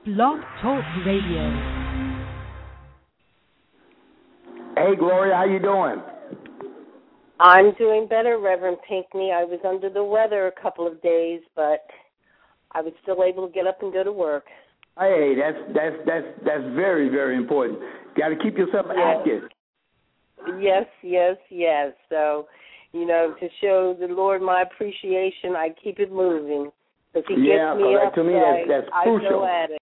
Blog Talk Radio. Hey, Gloria, how you doing? I'm doing better, Reverend Pinckney. I was under the weather a couple of days, but I was still able to get up and go to work. Hey, that's very, very important. Got to keep yourself active. Yes. So, to show the Lord my appreciation, I keep it moving. Because He gets me up, to me, that's crucial. I go at it.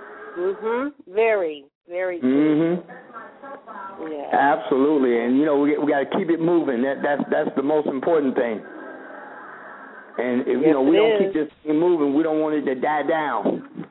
Very, very true. Yeah. Absolutely, and we got to keep it moving. That's the most important thing. And if we don't keep this thing moving, we don't want it to die down.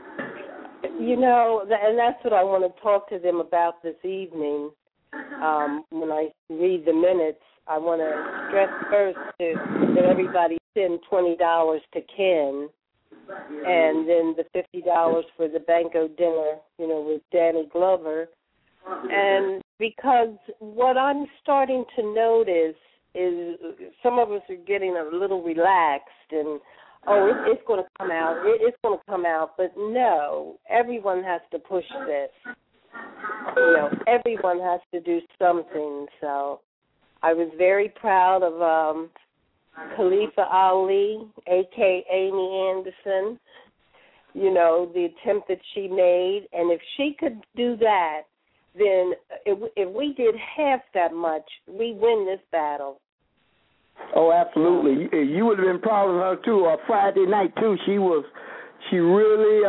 And that's what I want to talk to them about this evening. When I read the minutes, I want to stress first that everybody send $20 to Ken, and then the $50 for the Banco dinner, with Danny Glover. And because what I'm starting to notice is some of us are getting a little relaxed and, it's going to come out. It's going to come out. But no, everyone has to push this. Everyone has to do something. So I was very proud of Khalifa Ali, a.k.a. Amy Anderson, the attempt that she made. And if she could do that, then if we did half that much, we win this battle. Oh, absolutely. You would have been proud of her, too. Friday night, too, she really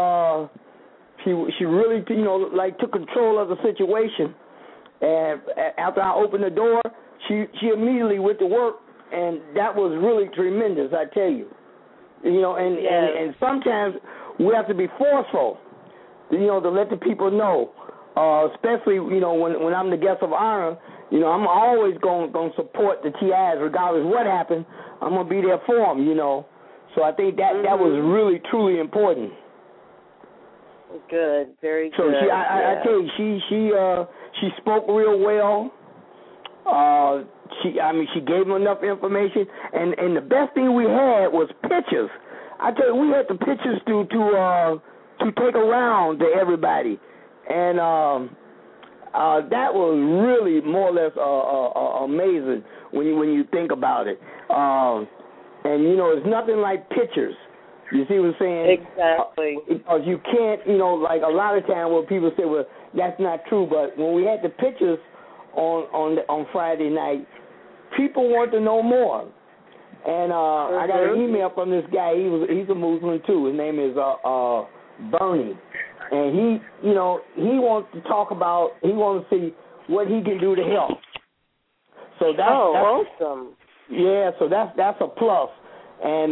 took control of the situation. And after I opened the door, she immediately went to work, and that was really tremendous, I tell you. And sometimes we have to be forceful, to let the people know. Especially, when I'm the guest of honor, I'm always going to support the TIs regardless of what happened. I'm going to be there for them, So I think that was really, truly important. Good, very good. So I tell you, she spoke real well. She gave them enough information, and the best thing we had was pictures. I tell you, we had the pictures to take around to everybody. And that was really more or less amazing when you think about it. And it's nothing like pictures. You see what I'm saying? Exactly. Because you can't, like a lot of times where people say, well, that's not true. But when we had the pictures on Friday night, people want to know more. And I got an email from this guy. He's a Muslim too. His name is Bernie. And he wants to talk about, he wants to see what he can do to help. So that's awesome. Yeah, so that's a plus. And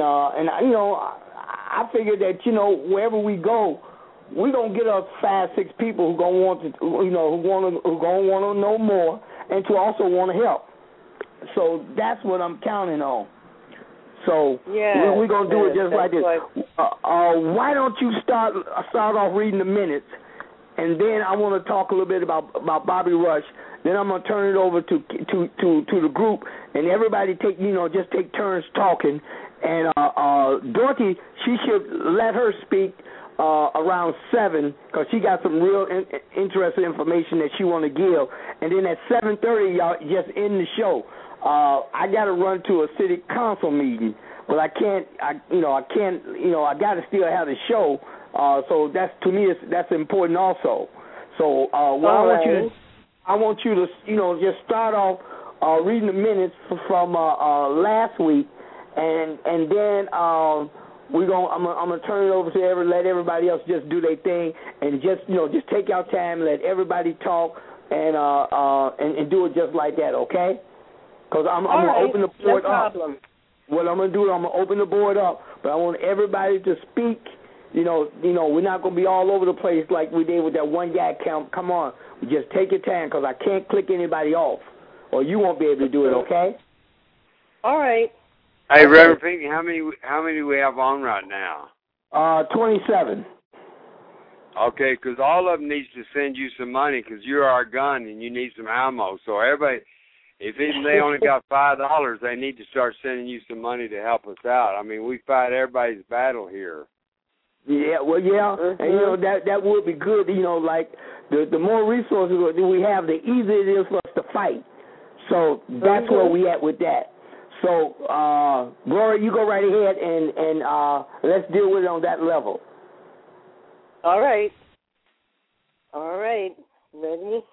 I figured that, wherever we go, we're going to get us 5-6 people who going to want to, who going to want to know more and to also want to help. So that's what I'm counting on. So we're going to do it just like this. Why don't you start off reading the minutes, and then I want to talk a little bit about Bobby Rush. Then I'm going to turn it over to the group, and everybody take turns talking. And Dorothy, she should let her speak around 7 because she got some real interesting information that she want to give. And then at 7:30, y'all just end the show. I got to run to a city council meeting, but I can't. I got to still have the show. So that's, to me, that's important also. So I want you to just start off reading the minutes from last week, and then I'm gonna turn it over to let everybody else just do their thing, and just take your time, let everybody talk, and do it just like that, okay? Because I'm going to open the board up. What I'm going to do is I'm going to open the board up, but I want everybody to speak. We're not going to be all over the place like we did with that one guy. Come on, just take your time because I can't click anybody off, or you won't be able to do it, okay? All right. Hey, Reverend Pinckney, how many do we have on right now? 27. Okay, because all of them needs to send you some money because you're our gun and you need some ammo. So everybody, if they only got $5, they need to start sending you some money to help us out. I mean, we fight everybody's battle here. Yeah, well, yeah, and you know that would be good. You know, like the more resources we have, the easier it is for us to fight. So that's where we at with that. So, Gloria, you go right ahead and let's deal with it on that level. All right. Ready?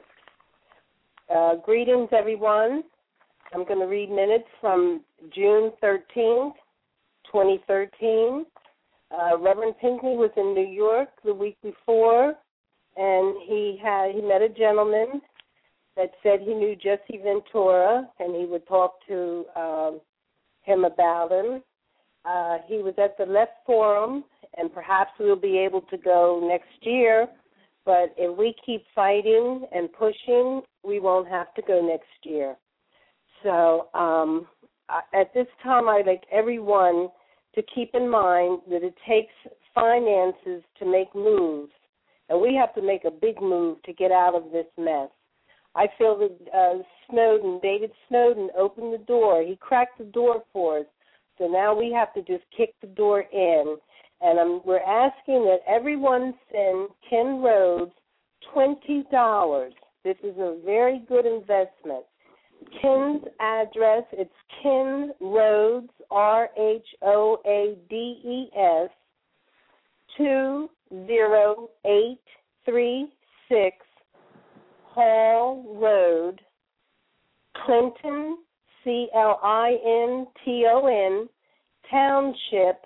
Greetings, everyone. I'm going to read minutes from June 13th, 2013. Reverend Pinckney was in New York the week before, and he met a gentleman that said he knew Jesse Ventura, and he would talk to him about him. He was at the Left Forum, and perhaps we'll be able to go next year, but if we keep fighting and pushing, we won't have to go next year. So at this time, I'd like everyone to keep in mind that it takes finances to make moves, and we have to make a big move to get out of this mess. I feel that David Snowden opened the door. He cracked the door for us, so now we have to just kick the door in. And we're asking that everyone send Ken Rhodes $20. This is a very good investment. Ken's address, it's Ken Rhodes, RHOADES, 20836 Hall Road, Clinton, Clinton, Township,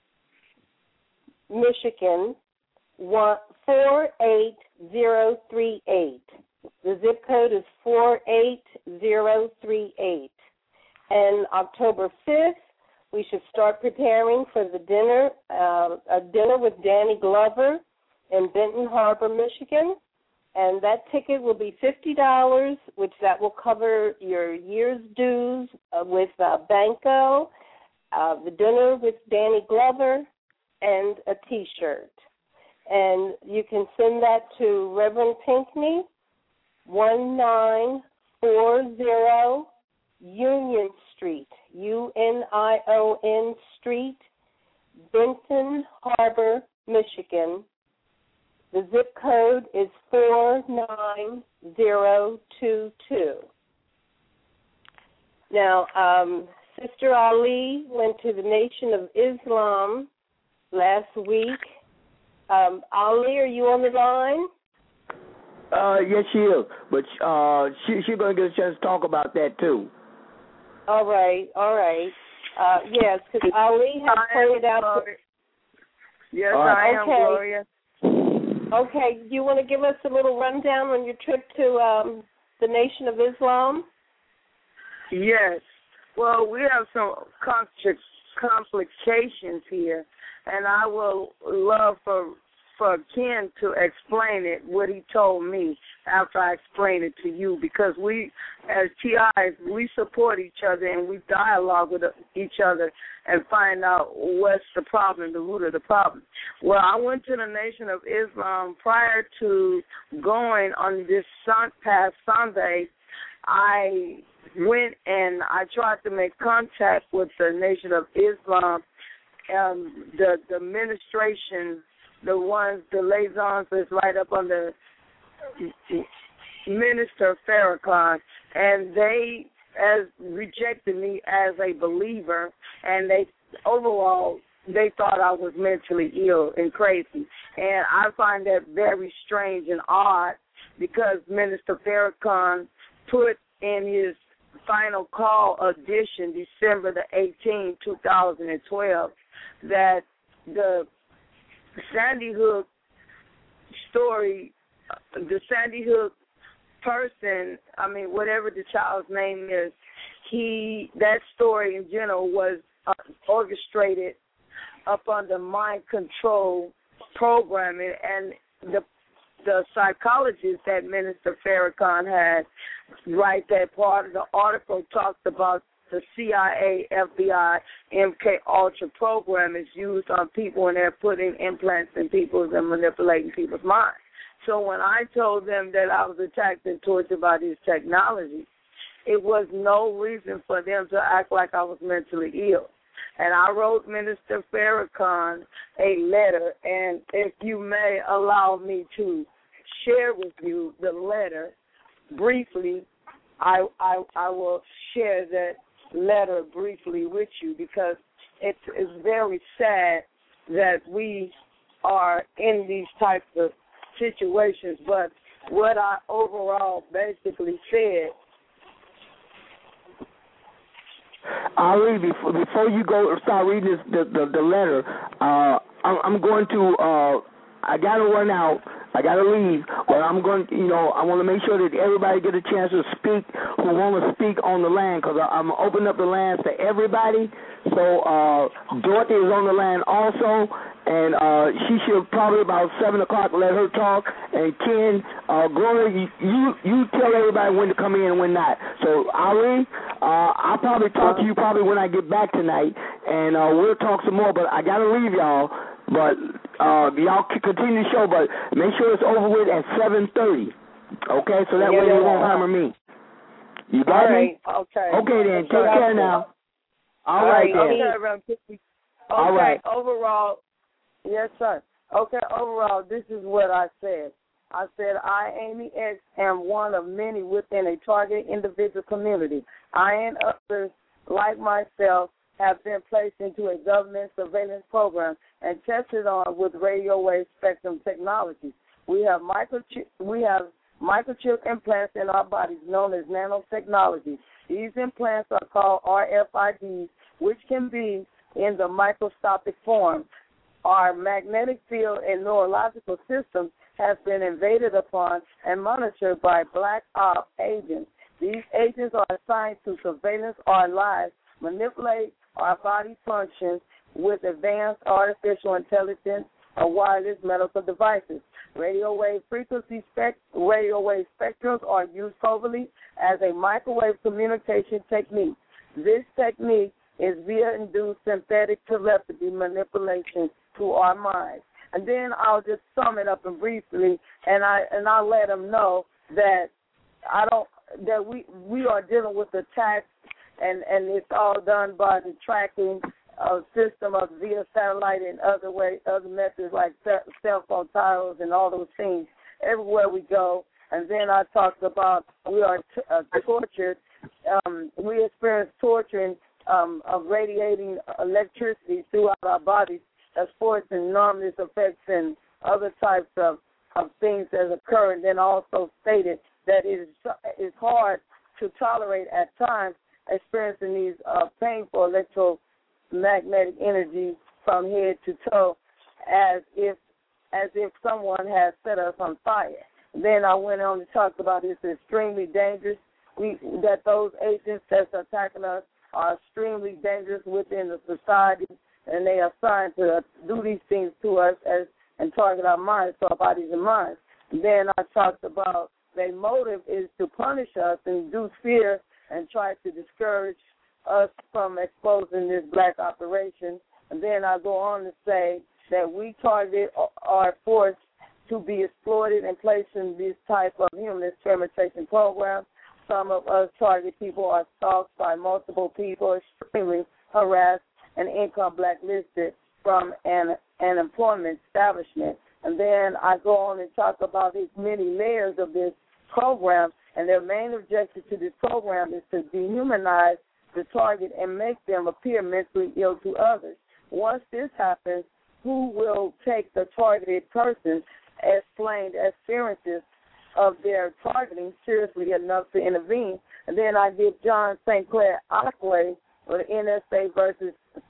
Michigan, 48038. The zip code is 48038. And October 5th, we should start preparing for the dinner, a dinner with Danny Glover in Benton Harbor, Michigan. And that ticket will be $50, which that will cover your year's dues with Banco, the dinner with Danny Glover, and a T-shirt. And you can send that to Reverend Pinckney, 1940 Union Street, UNION Street, Benton Harbor, Michigan. The zip code is 49022. Now, Sister Ali went to the Nation of Islam last week. Ali, are you on the line? Yes, she is. But she's going to get a chance to talk about that, too. All right. Yes, because Ali has pointed out. Yes, I am, Gloria. Okay, do you want to give us a little rundown on your trip to the Nation of Islam? Yes. Well, we have some complications here, and I will love for Ken to explain it, what he told me after I explain it to you, because we, as TIs, we support each other and we dialogue with each other and find out what's the problem, the root of the problem. Well, I went to the Nation of Islam prior to going on this past Sunday. I went and I tried to make contact with the Nation of Islam, the administration, the liaisons that's right up under Minister Farrakhan, and they rejected me as a believer, and they thought I was mentally ill and crazy. And I find that very strange and odd, because Minister Farrakhan put in his final call edition, December the 18th, 2012, that the Sandy Hook story, the Sandy Hook person, whatever the child's name is, that story in general was orchestrated up under mind control programming, and the psychologist that Minister Farrakhan had write that part of the article talked about the CIA, FBI, MK Ultra program is used on people, and they're putting implants in people's and manipulating people's minds. So when I told them that I was attacked and tortured by this technology, it was no reason for them to act like I was mentally ill. And I wrote Minister Farrakhan a letter, and if you may allow me to share with you the letter briefly, I will share that letter briefly with you, because it's very sad that we are in these types of situations. But what I overall basically said, Ali, before you go start reading the letter, I'm going to I gotta run out. I gotta leave, but I want to make sure that everybody get a chance to speak who want to speak on the line, because I'm opening up the lines to everybody. So Dorothy is on the line also, and she should probably about 7 o'clock let her talk. And Ken, Gloria, you tell everybody when to come in and when not. So Ali, I'll probably talk to you probably when I get back tonight, and we'll talk some more. But I gotta leave y'all. But y'all can continue the show, but make sure it's over with at 7:30. Okay, so that way you won't hammer me. You got me? Okay. Okay then. Take care now. All right then. Okay, All right. Overall, yes, sir. Okay, overall, this is what I said. I said, I, Amy X, am one of many within a targeted individual community. I and others like myself have been placed into a government surveillance program and tested on with radio wave spectrum technology. We have microchip implants in our bodies known as nanotechnology. These implants are called RFIDs, which can be in the microscopic form. Our magnetic field and neurological systems have been invaded upon and monitored by black ops agents. These agents are assigned to surveillance our lives, manipulate our body functions with advanced artificial intelligence or wireless medical devices. Radio wave spectrums are used covertly as a microwave communication technique. This technique is via induced synthetic telepathy manipulation to our minds. And then I'll just sum it up and briefly, and I'll let them know that we are dealing with attacks, and it's all done by the tracking system of via satellite and other methods like cell phone towers and all those things everywhere we go. And then I talked about we are tortured. We experience torturing of radiating electricity throughout our bodies as sports and enormous effects and other types of things that occur. And then also stated that it is hard to tolerate at times experiencing these painful electromagnetic energies from head to toe, as if someone has set us on fire. Then I went on to talk about it's extremely dangerous. That those agents that's attacking us are extremely dangerous within the society, and they are assigned to do these things to us and target our minds, so our bodies and minds. And then I talked about their motive is to punish us and induce fear and try to discourage us from exposing this black operation. And then I go on to say that we target our force to be exploited and placed in this type of human experimentation program. Some of us target people are stalked by multiple people, extremely harassed, and income blacklisted from an employment establishment. And then I go on and talk about these many layers of this program, and their main objective to this program is to dehumanize the target and make them appear mentally ill to others. Once this happens, who will take the targeted person explained experiences of their targeting seriously enough to intervene? And then I give John St. Clair Aquay with NSA versus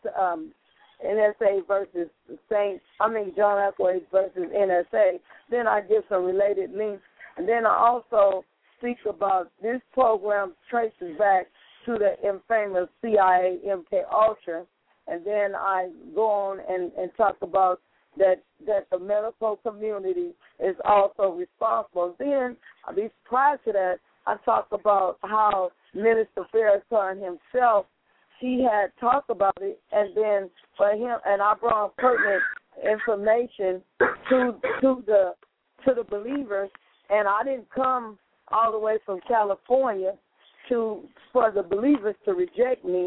John Aquay versus NSA. Then I give some related links. And then I also speak about this program traces back to the infamous CIA MK Ultra. And then I go on and talk about that the medical community is also responsible. Then, prior to that, I talk about how Minister Farrakhan himself, he had talked about it, and then for him, and I brought pertinent information to the believers, and I didn't come all the way from California for the believers to reject me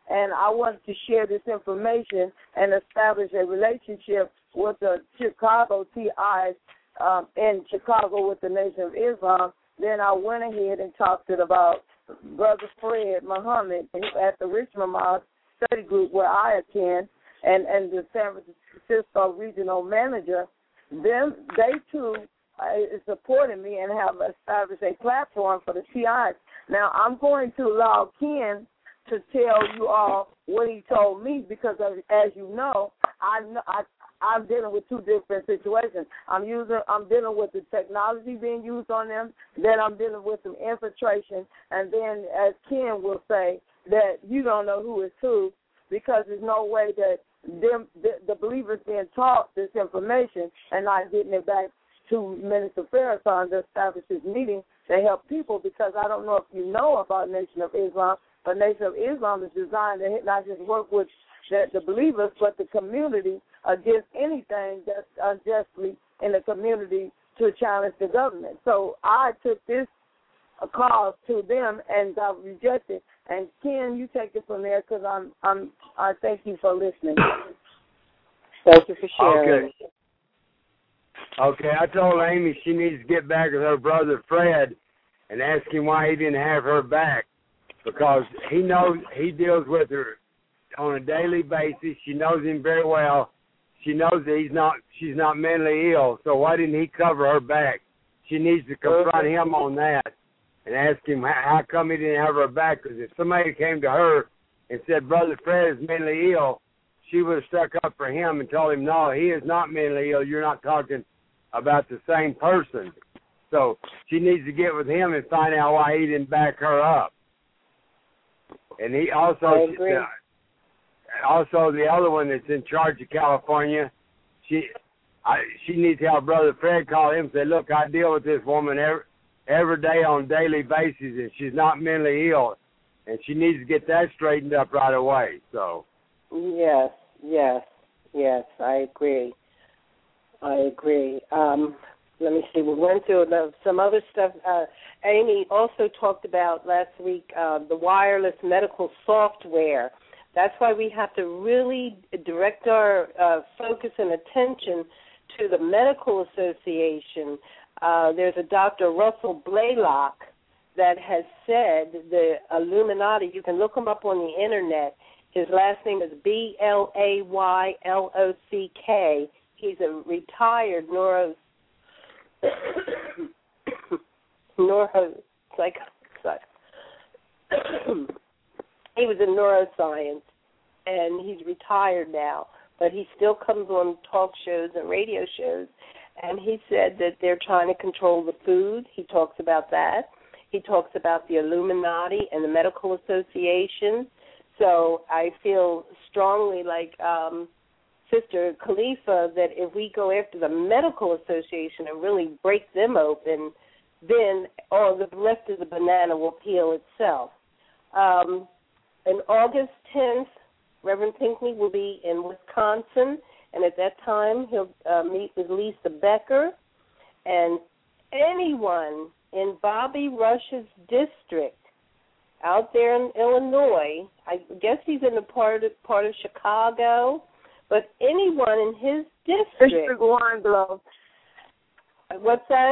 and I wanted to share this information and establish a relationship with the Chicago TIs in Chicago with the Nation of Islam. Then I went ahead and talked about Brother Fred Muhammad at the Richmond Mosque Study Group where I attend, and the San Francisco Regional Manager. They too is supporting me and have established a platform for the TIs. Now I'm going to allow Ken to tell you all what he told me because, as you know, I'm dealing with two different situations. I'm dealing with the technology being used on them. Then I'm dealing with some infiltration, and then, as Ken will say, that you don't know who is who because there's no way that the believers being taught this information and not getting it back to Minister Farrakhan to establish his meeting to help people. Because I don't know if you know about Nation of Islam, but Nation of Islam is designed to not just work with the believers, but the community against anything that's unjustly in the community to challenge the government. So I took this cause to them and got rejected. And Ken, you take it from there because I thank you for listening. Thank you for sharing. Okay, I told Amy she needs to get back with her brother Fred and ask him why he didn't have her back, because he deals with her on a daily basis. She knows him very well. She knows that she's not mentally ill, so why didn't he cover her back? She needs to confront him on that and ask him how come he didn't have her back, because if somebody came to her and said, Brother Fred is mentally ill, she would have stuck up for him and told him, no, he is not mentally ill. You're not talking about the same person. So she needs to get with him and find out why he didn't back her up. And he also, also the other one that's in charge of California, she needs to have Brother Fred call him and say, look, I deal with this woman every day on a daily basis, and she's not mentally ill, and she needs to get that straightened up right away. So. Yes, I agree. Let me see. We went through some other stuff. Amy also talked about last week the wireless medical software. That's why we have to really direct our focus and attention to the Medical Association. There's a Dr. Russell Blaylock that has said the Illuminati, you can look him up on the Internet. His last name is Blaylock. He's a retired he was in neuroscience, and he's retired now, but he still comes on talk shows and radio shows, and he said that they're trying to control the food. He talks about that. He talks about the Illuminati and the Medical Association. So I feel strongly like Sister Khalifa that if we go after the Medical Association and really break them open, then all the rest of the banana will peel itself. On August 10th, Reverend Pinckney will be in Wisconsin, and at that time he'll meet with Lisa Becker. And anyone in Bobby Rush's district out there in Illinois, I guess he's in the part of Chicago, but anyone in his district. District 1, Glow. What's that?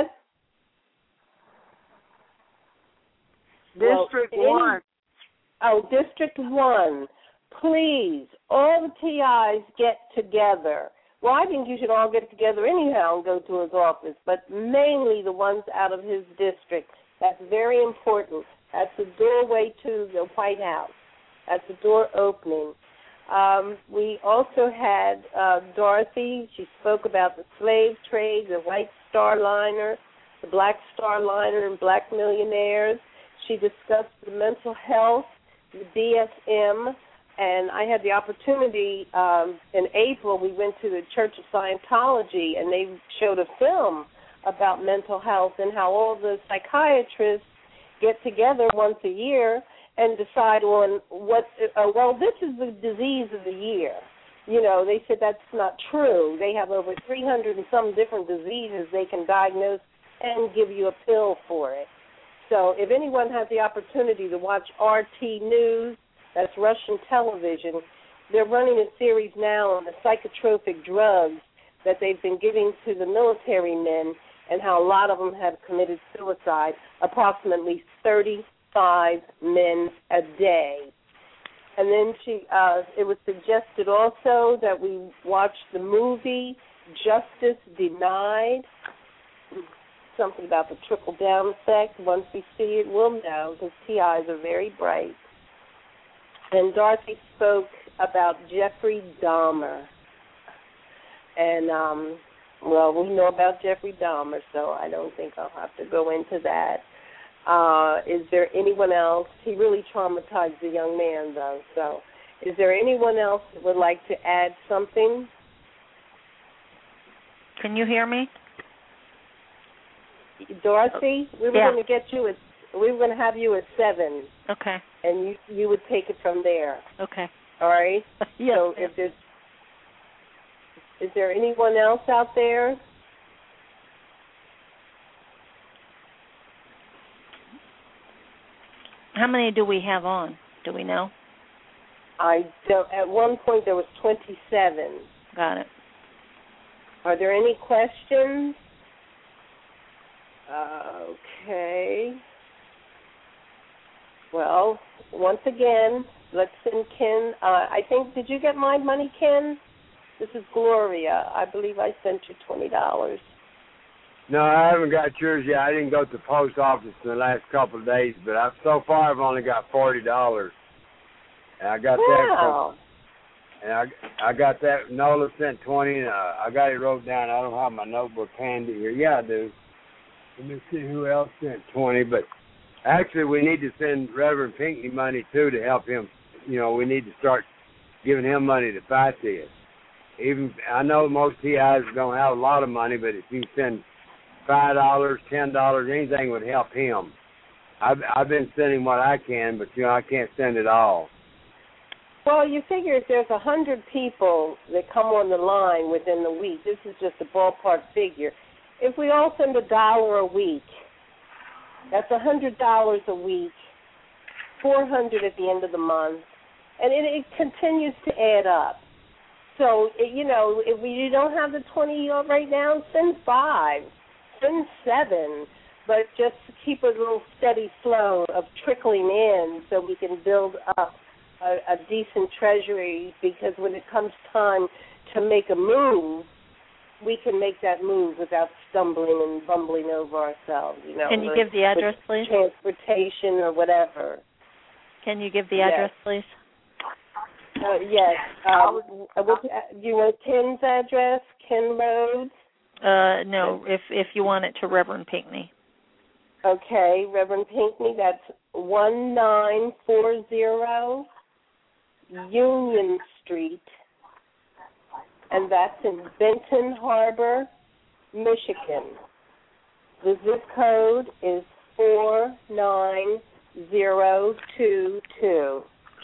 District 1. District 1. Please, all the TIs get together. Well, I think you should all get together anyhow and go to his office, but mainly the ones out of his district. That's very important. That's the doorway to the White House. That's the door opening. We also had Dorothy. She spoke about the slave trade, the White Star Liner, the Black Star Liner, and black millionaires. She discussed the mental health, the DSM, and I had the opportunity in April. We went to the Church of Scientology, and they showed a film about mental health and how all the psychiatrists get together once a year and decide on this is the disease of the year. You know, they said that's not true. They have over 300 and some different diseases they can diagnose and give you a pill for it. So if anyone has the opportunity to watch RT News, That's Russian television. They're running a series now on the psychotropic drugs that they've been giving to the military men and how a lot of them have committed suicide, approximately 35 men a day. And then it was suggested also that we watch the movie Justice Denied, something about the trickle-down effect. Once we see it, we'll know, because TIs are very bright. And Dorothy spoke about Jeffrey Dahmer. And, well, we know about Jeffrey Dahmer, so I don't think I'll have to go into that. Is there anyone else? He really traumatized the young man, though. So is there anyone else that would like to add something? Can you hear me? Dorothy, we were going to get you we were going to have you at 7. Okay. And you would take it from there. Okay. All right? Yes. So is there anyone else out there? How many do we have on? Do we know? I don't. At one point there was 27. Got it. Are there any questions? Okay. Well, once again, let's send Ken. I think, did you get my money, Ken? This is Gloria. I believe I sent you $20. No, I haven't got yours yet. I didn't go to the post office in the last couple of days, but so far I've only got $40. And I got that. And I got that. Nola sent 20, and I got it wrote down. I don't have my notebook handy here. Yeah, I do. Let me see who else sent 20. But actually, we need to send Reverend Pinckney money, too, to help him. You know, we need to start giving him money to fight this. Even I know most TIs don't have a lot of money, but if you send $5, $10, anything would help him. I've been sending what I can, but, you know, I can't send it all. Well, you figure if there's 100 people that come on the line within the week, this is just a ballpark figure. If we all send $1 a week, that's $100 a week, $400 at the end of the month, and it continues to add up. So, you know, if you don't have the 20 right now, send 5, send 7, but just keep a little steady flow of trickling in so we can build up a decent treasury, because when it comes time to make a move, we can make that move without stumbling and bumbling over ourselves. You know, can you give the address, please? Transportation or whatever. Can you give the address, please? Yes. Do you want Ken's address, Ken Road? No, if you want it to Reverend Pinckney. Okay, Reverend Pinckney, that's 1940 Union Street, and that's in Benton Harbor, Michigan. The zip code is 49022.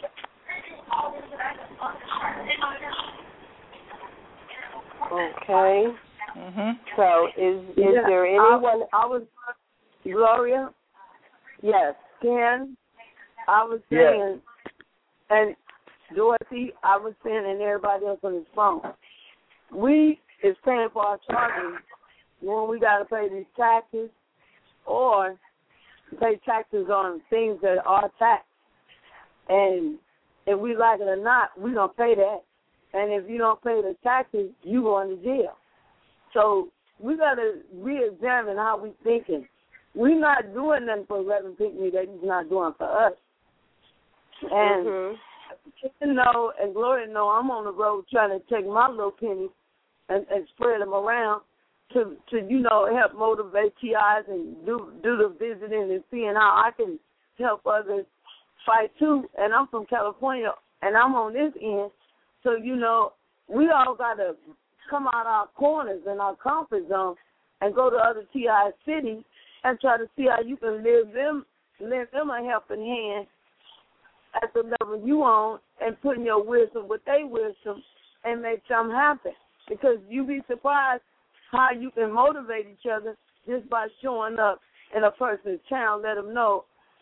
Okay. Mm-hmm. So is there anyone? I was Gloria. Yes. Ken. I was saying, and Dorothy, I was saying, and everybody else on his phone. We is paying for our charges when we got to pay these taxes or pay taxes on things that are taxed. And if we like it or not, we don't pay that. And if you don't pay the taxes, you going to jail. So we got to re-examine how we thinking. We're not doing nothing for Reverend Pinckney that he's not doing for us. And you know, and Gloria know I'm on the road trying to take my little pennies and spread them around to you know, help motivate TIs and do the visiting and seeing how I can help others fight too. And I'm from California, and I'm on this end. So, you know, we all got to come out our corners and our comfort zone and go to other TI cities and try to see how you can lend them a helping hand at the level you on and putting your wisdom with their wisdom and make something happen. Because you'd be surprised how you can motivate each other just by showing up in a person's town, let them know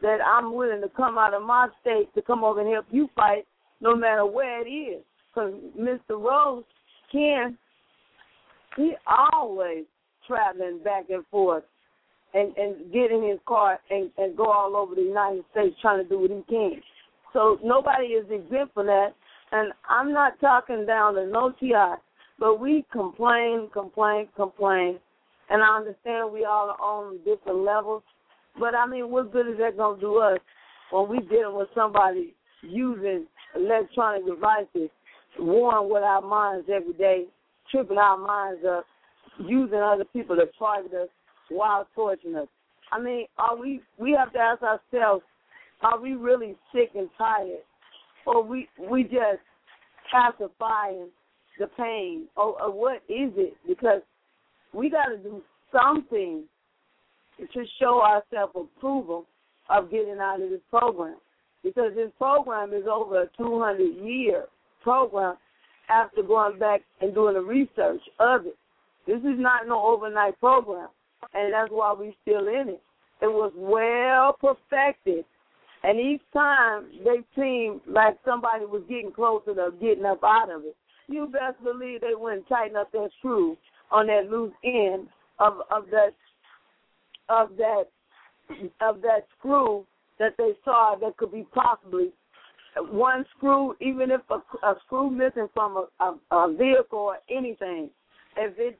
that I'm willing to come out of my state to come over and help you fight, no matter where it is. Because Mr. Rose, Ken, he always traveling back and forth and get in his car and go all over the United States trying to do what he can. So nobody is exempt from that. And I'm not talking down to no T.I., but we complain. And I understand we all are on different levels. But, I mean, what good is that going to do us when we dealing with somebody using electronic devices, warring with our minds every day, tripping our minds up, using other people to target us while torturing us? I mean, we have to ask ourselves, are we really sick and tired? Or we just pacifying the pain? Or what is it? Because we got to do something to show ourselves approval of getting out of this program. Because this program is over a 200-year program after going back and doing the research of it. This is not no overnight program, and that's why we're still in it. It was well perfected, and each time they seemed like somebody was getting closer to getting up out of it. You best believe they wouldn't tighten up that screw on that loose end of that screw that they saw that could be possibly one screw, even if a screw missing from a vehicle or anything. If it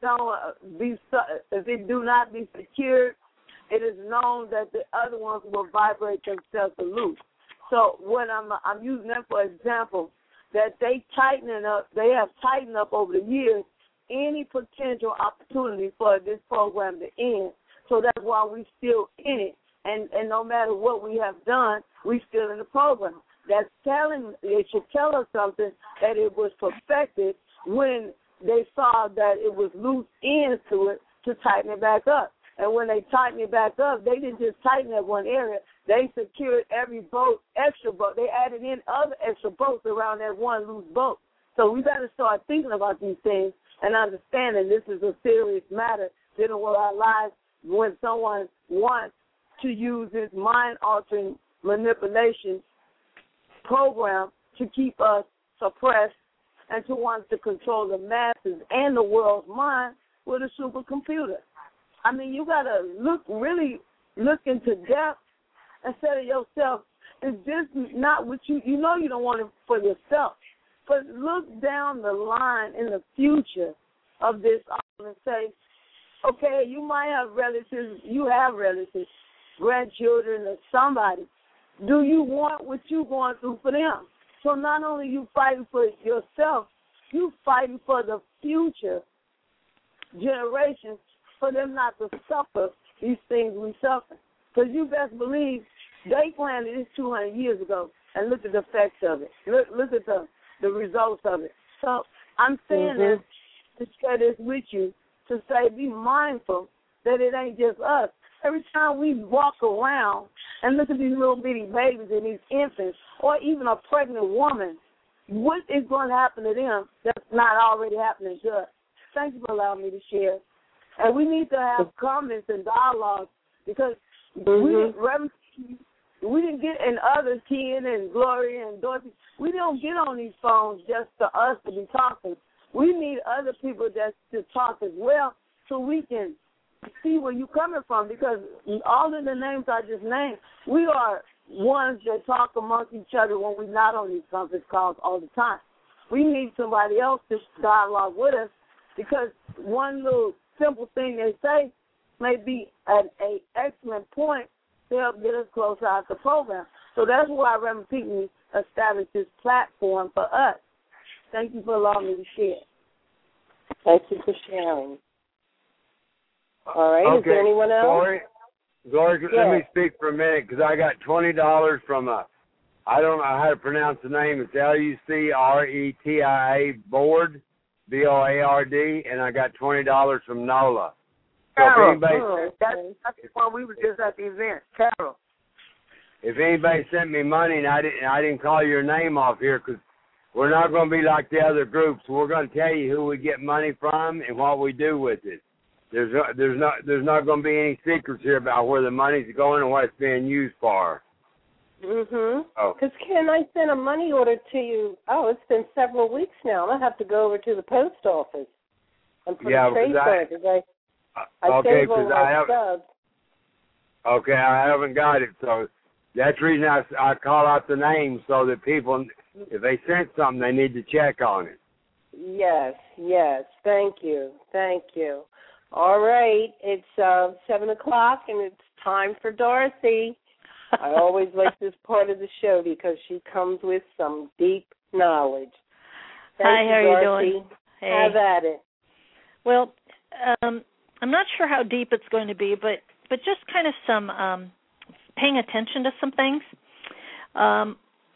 do not be secured, it is known that the other ones will vibrate themselves to loose. So what I'm using that for example, that they have tightened up over the years any potential opportunity for this program to end. So that's why we're still in it. And no matter what we have done, we're still in the program. It should tell us something that it was perfected when they saw that it was loose ends to it to tighten it back up. And when they tightened it back up, they didn't just tighten that one area. They secured every boat, extra boat. They added in other extra boats around that one loose boat. So we got to start thinking about these things and understanding this is a serious matter dealing with our lives when someone wants to use this mind-altering manipulation program to keep us suppressed and to want to control the masses and the world's mind with a supercomputer. I mean, you got to really look into depth and say to yourself, is this not what you know you don't want it for yourself, but look down the line in the future of this and say, okay, you might have relatives, grandchildren or somebody. Do you want what you're going through for them? So not only you fighting for yourself, you fighting for the future generations for them not to suffer these things we suffer. Because you best believe they planned this 200 years ago, and look at the effects of it. Look at the results of it. So I'm saying this to share this with you, to say be mindful that it ain't just us. Every time we walk around and look at these little bitty babies and these infants, or even a pregnant woman, what is going to happen to them that's not already happening to us? Thank you for allowing me to share. And we need to have comments and dialogue because we didn't get, and others, Ken and Gloria and Dorothy, we don't get on these phones just for us to be talking. We need other people to talk as well so we can see where you're coming from, because all of the names I just named, we are ones that talk amongst each other when we're not on these conference calls all the time. We need somebody else to dialogue with us, because one little simple thing they say may be an excellent point to help get us closer out the program. So that's why Reverend Pinckney established this platform for us. Thank you for allowing me to share. Thank you for sharing. All right. Okay. Is there anyone else? Gloria, let me speak for a minute, because I got $20 from I don't know how to pronounce the name. It's LUCRETIA Board, BOARD, and I got $20 from NOLA. So Carol, that's why we were just at the event. Carol. If anybody sent me money and I didn't call your name off here, because we're not going to be like the other groups. We're going to tell you who we get money from and what we do with it. There's not going to be any secrets here about where the money's going and what it's being used for. Oh. Because Ken, I sent a money order to you. Oh, it's been several weeks now. I'm gonna have to go over to the post office and put a trace on it. Because I save all my subs. Okay, I haven't got it, so that's the reason I call out the name so that people, if they sent something, they need to check on it. Yes. Thank you. All right, it's 7 o'clock, and it's time for Dorothy. I always like this part of the show because she comes with some deep knowledge. Hi, how are Dorothy. you doing? Hey. Have at it. Well, I'm not sure how deep it's going to be, but just kind of some paying attention to some things. I'm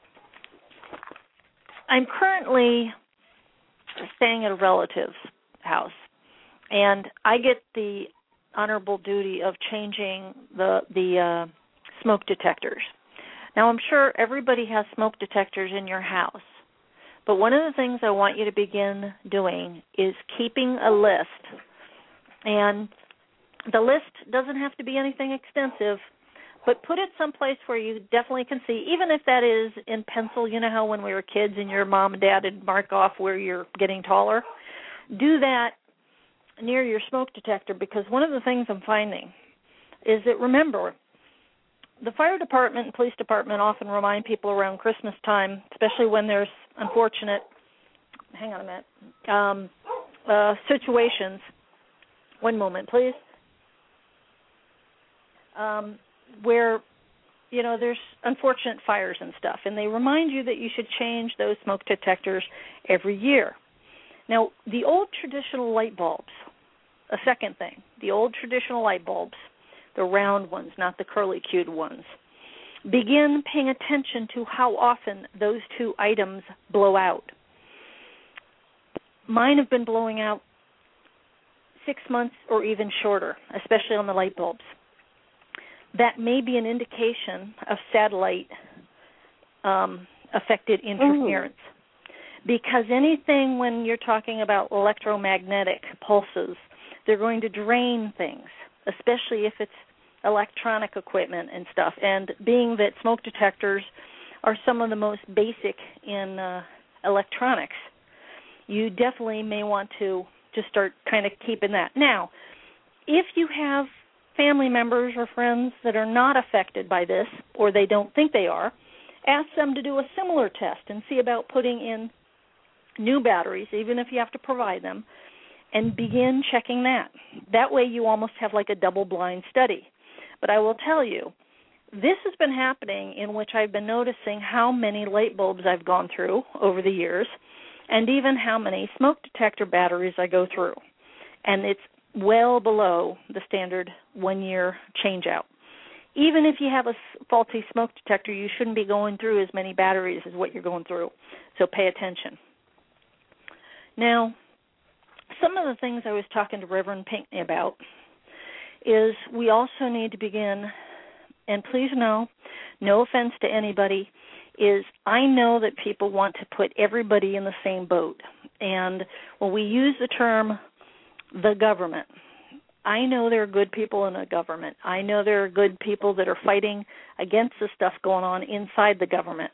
currently staying at a relative's house, and I get the honorable duty of changing the smoke detectors. Now, I'm sure everybody has smoke detectors in your house, but one of the things I want you to begin doing is keeping a list. And the list doesn't have to be anything extensive, but put it someplace where you definitely can see, even if that is in pencil. You know how when we were kids and your mom and dad would mark off where you're getting taller? Do that near your smoke detector, because one of the things I'm finding is that, remember, the fire department and police department often remind people around Christmas time, especially when there's unfortunate, situations. One moment, please. Where, there's unfortunate fires and stuff, and they remind you that you should change those smoke detectors every year. Now, the old traditional light bulbs, a second thing, the old traditional light bulbs, the round ones, not the curly-cued ones, begin paying attention to how often those two items blow out. Mine have been blowing out 6 months or even shorter, especially on the light bulbs. That may be an indication of satellite affected interference. Because anything, when you're talking about electromagnetic pulses, they're going to drain things, especially if it's electronic equipment and stuff. And being that smoke detectors are some of the most basic in electronics, you definitely may want to just start kind of keeping that. Now, if you have family members or friends that are not affected by this, or they don't think they are, ask them to do a similar test and see about putting in new batteries, even if you have to provide them, and begin checking that. That way you almost have like a double-blind study. But I will tell you, this has been happening in which I've been noticing how many light bulbs I've gone through over the years, and even how many smoke detector batteries I go through. And it's well below the standard 1-year change-out. Even if you have a faulty smoke detector, you shouldn't be going through as many batteries as what you're going through. So pay attention. Now, some of the things I was talking to Reverend Pinckney about is we also need to begin, and please know, no offense to anybody, is I know that people want to put everybody in the same boat. And when we use the term the government, I know there are good people in the government. I know there are good people that are fighting against the stuff going on inside the government.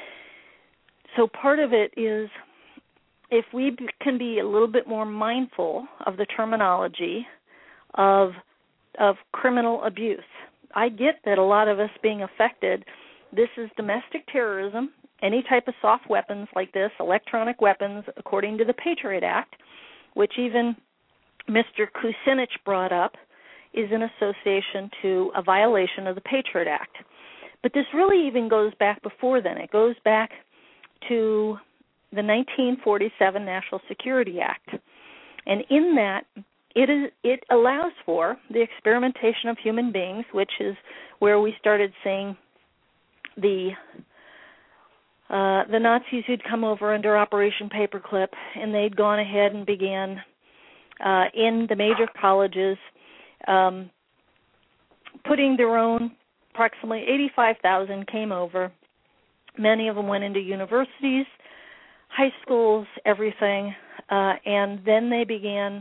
So part of it is, if we can be a little bit more mindful of the terminology of criminal abuse. I get that a lot of us being affected, this is domestic terrorism, any type of soft weapons like this, electronic weapons, according to the Patriot Act, which even Mr. Kucinich brought up, is in association to a violation of the Patriot Act. But this really even goes back before then. It goes back to the 1947 National Security Act. And in that, it allows for the experimentation of human beings, which is where we started seeing the Nazis who'd come over under Operation Paperclip, and they'd gone ahead and began in the major colleges putting their own, approximately 85,000 came over. Many of them went into universities, high schools, everything, and then they began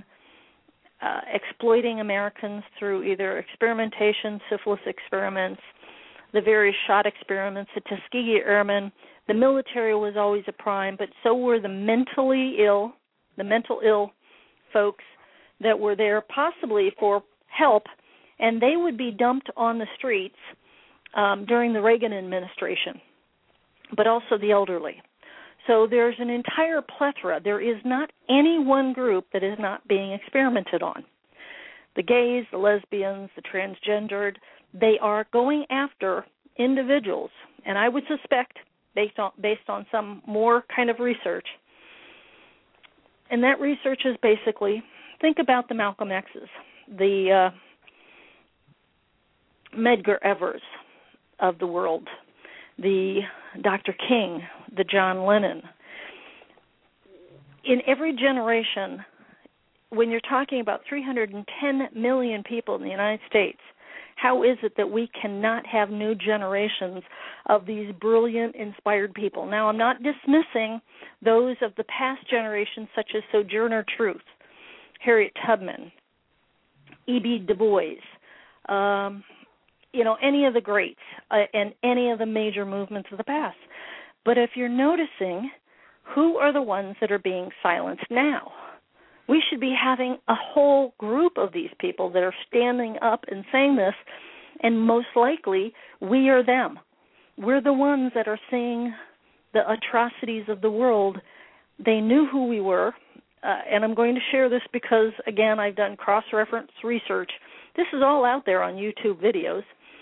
exploiting Americans through either experimentation, syphilis experiments. the various shot experiments, the Tuskegee Airmen. The military was always a prime, but so were the mental ill folks that were there possibly for help, and they would be dumped on the streets during the Reagan administration, but also the elderly. So there's an entire plethora. There is not any one group that is not being experimented on. The gays, the lesbians, the transgendered, they are going after individuals, and I would suspect, based on some more kind of research, and that research is basically, think about the Malcolm X's, the Medgar Evers of the world, the Dr. King, the John Lennon. In every generation, when you're talking about 310 million people in the United States, how is it that we cannot have new generations of these brilliant, inspired people? Now, I'm not dismissing those of the past generations, such as Sojourner Truth, Harriet Tubman, E.B. Du Bois, any of the greats and any of the major movements of the past. But if you're noticing, who are the ones that are being silenced now? We should be having a whole group of these people that are standing up and saying this, and most likely we are them. We're the ones that are seeing the atrocities of the world. They knew who we were, and I'm going to share this because, again, I've done cross-reference research. This is all out there on YouTube videos.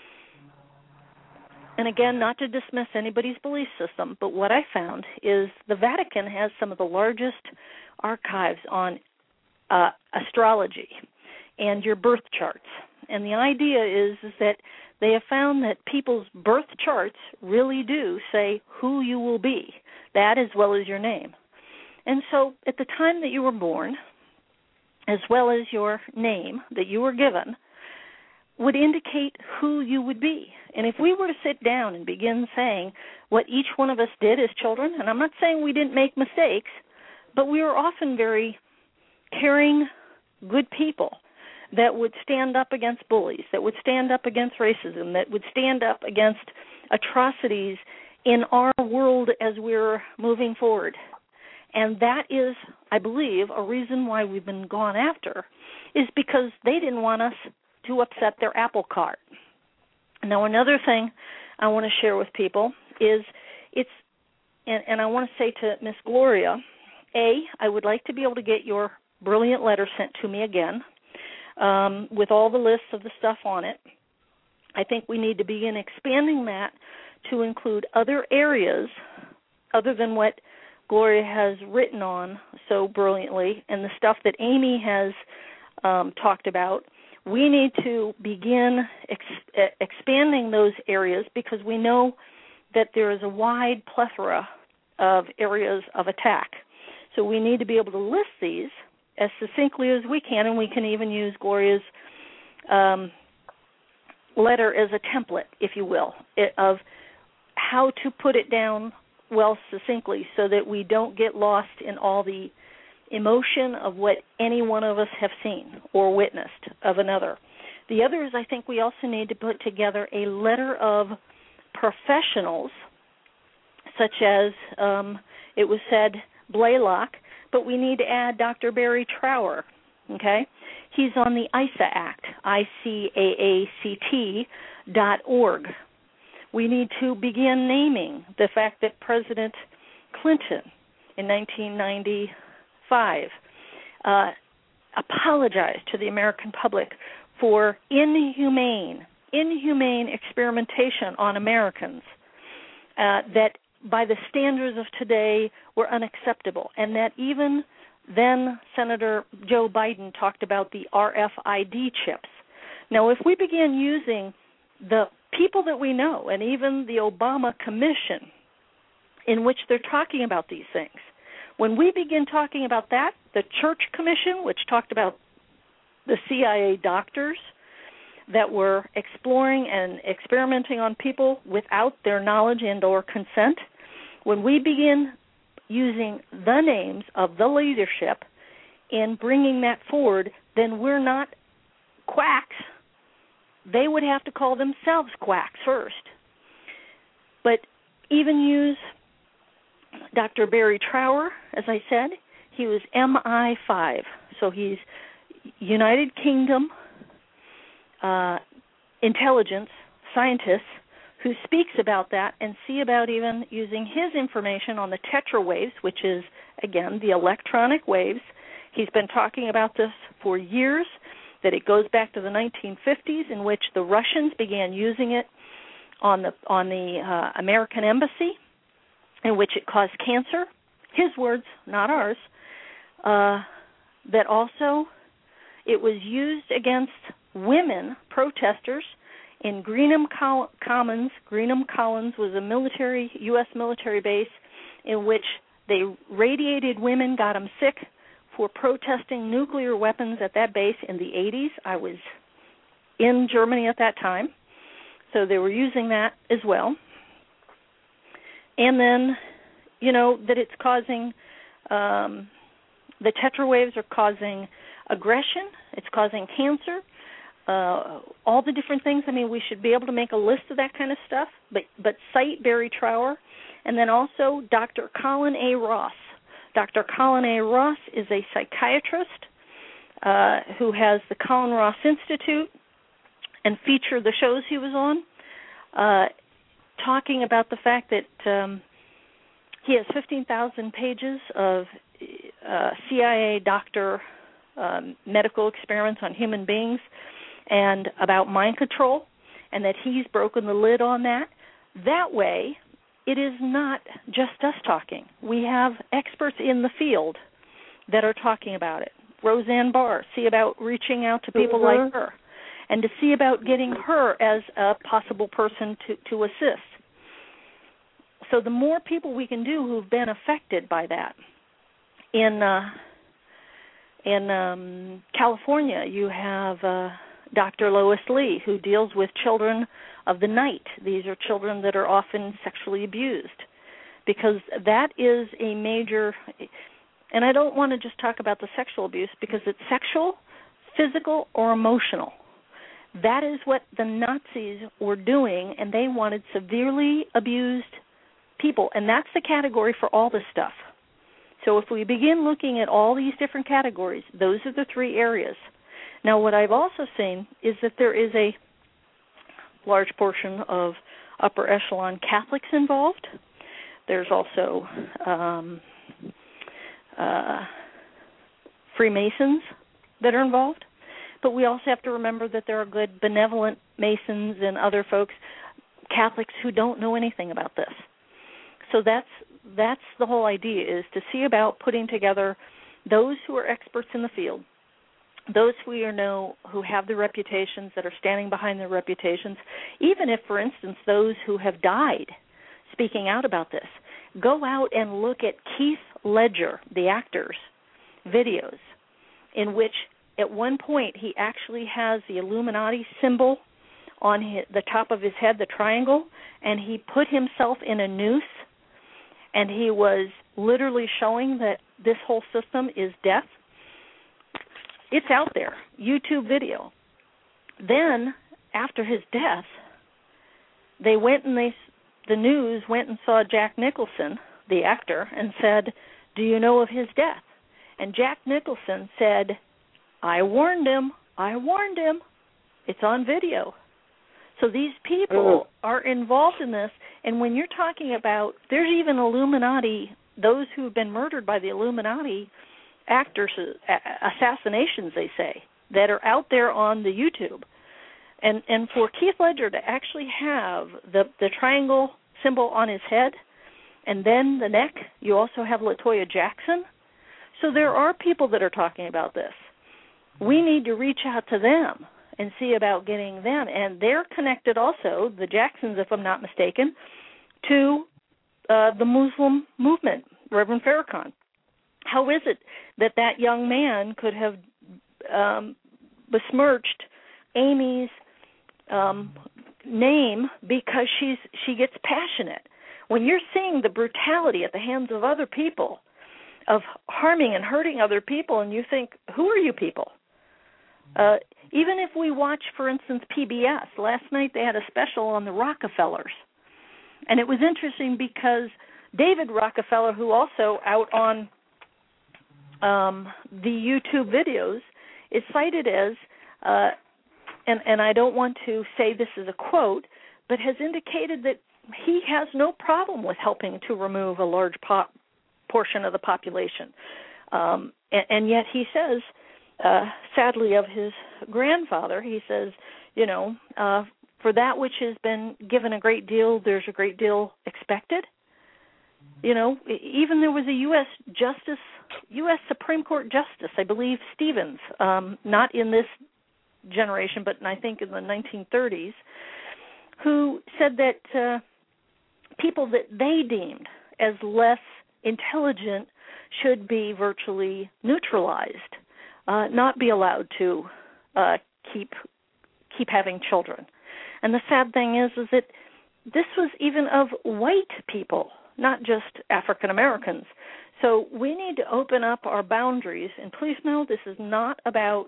And again, not to dismiss anybody's belief system, but what I found is the Vatican has some of the largest archives on astrology and your birth charts. And the idea is that they have found that people's birth charts really do say who you will be, that as well as your name. And so at the time that you were born, as well as your name that you were given, would indicate who you would be. And if we were to sit down and begin saying what each one of us did as children, and I'm not saying we didn't make mistakes, but we were often very caring, good people that would stand up against bullies, that would stand up against racism, that would stand up against atrocities in our world as we're moving forward. And that is, I believe, a reason why we've been gone after, is because they didn't want us to upset their apple cart. Now, another thing I want to share with people is and I want to say to Miss Gloria, I would like to be able to get your brilliant letter sent to me again with all the lists of the stuff on it. I think we need to begin expanding that to include other areas other than what Gloria has written on so brilliantly and the stuff that Amy has talked about. We need to begin expanding those areas because we know that there is a wide plethora of areas of attack. So we need to be able to list these as succinctly as we can, and we can even use Gloria's letter as a template, if you will, of how to put it down well succinctly so that we don't get lost in all the emotion of what any one of us have seen or witnessed of another. The other is I think we also need to put together a letter of professionals, such as it was said Blaylock, but we need to add Dr. Barry Trower, okay? He's on the ISA Act, ICAACT.org. We need to begin naming the fact that President Clinton in 1995 apologized to the American public for inhumane experimentation on Americans that by the standards of today were unacceptable, and that even then Senator Joe Biden talked about the RFID chips. Now, if we begin using the people that we know, and even the Obama Commission, in which they're talking about these things, when we begin talking about that, the Church Commission, which talked about the CIA doctors that were exploring and experimenting on people without their knowledge and or consent, when we begin using the names of the leadership and bringing that forward, then we're not quacks. They would have to call themselves quacks first But even use Dr. Barry Trower, as I said, he was MI5, so he's United Kingdom intelligence scientist who speaks about that and see about even using his information on the tetra waves, which is, again, the electronic waves. He's been talking about this for years, that it goes back to the 1950s in which the Russians began using it on the American embassy, in which it caused cancer. His words, not ours. That also it was used against women protesters in Greenham Commons. Greenham Commons was a U.S. military base in which they radiated women, got them sick for protesting nuclear weapons at that base in the 80s. I was in Germany at that time, so they were using that as well. And then, that it's causing, the tetra waves are causing aggression, it's causing cancer, all the different things. I mean, we should be able to make a list of that kind of stuff, but cite Barry Trower. And then also Dr. Colin A. Ross. Dr. Colin A. Ross is a psychiatrist who has the Colin Ross Institute and featured the shows he was on, talking about the fact that he has 15,000 pages of CIA doctor medical experiments on human beings and about mind control, and that he's broken the lid on that. That way, it is not just us talking. We have experts in the field that are talking about it. Roseanne Barr, see about reaching out to people like her, and to see about getting her as a possible person to assist. So the more people we can do who've been affected by that. In California, you have Dr. Lois Lee, who deals with children of the night. These are children that are often sexually abused, because that is a major, and I don't want to just talk about the sexual abuse because it's sexual, physical, or emotional. That is what the Nazis were doing, and they wanted severely abused people, and that's the category for all this stuff. So if we begin looking at all these different categories, those are the three areas. Now, what I've also seen is that there is a large portion of upper echelon Catholics involved. There's also Freemasons that are involved. But we also have to remember that there are good benevolent Masons and other folks, Catholics, who don't know anything about this. So that's the whole idea, is to see about putting together those who are experts in the field, those we know who have the reputations, that are standing behind their reputations, even if, for instance, those who have died speaking out about this. Go out and look at Keith Ledger, the actor's videos, in which at one point he actually has the Illuminati symbol on the top of his head, the triangle, and he put himself in a noose, and he was literally showing that this whole system is death. It's out there, YouTube video. Then, after his death, they went and the news went and saw Jack Nicholson, the actor, and said, "Do you know of his death?" And Jack Nicholson said, I warned him. It's on video." So these people are involved in this, and when you're talking about, there's even Illuminati, those who have been murdered by the Illuminati actors, assassinations, they say, that are out there on the YouTube. And for Keith Ledger to actually have the triangle symbol on his head, and then the neck, you also have LaToya Jackson. So there are people that are talking about this. We need to reach out to them and see about getting them. And they're connected also, the Jacksons, if I'm not mistaken, to the Muslim movement, Reverend Farrakhan. How is it that young man could have besmirched Amy's name because she gets passionate? When you're seeing the brutality at the hands of other people, of harming and hurting other people, and you think, who are you people? Even if we watch, for instance, PBS, last night they had a special on the Rockefellers. And it was interesting because David Rockefeller, who also out on the YouTube videos, is cited as, and I don't want to say this is a quote, but has indicated that he has no problem with helping to remove a large portion of the population. And yet he says, sadly, of his grandfather, he says, for that which has been given a great deal, there's a great deal expected. Even there was a U.S. Supreme Court Justice, I believe Stevens, not in this generation, but I think in the 1930s, who said that people that they deemed as less intelligent should be virtually neutralized, not be allowed to keep having children. And the sad thing is that this was even of white people, not just African Americans. So we need to open up our boundaries. And please know this is not about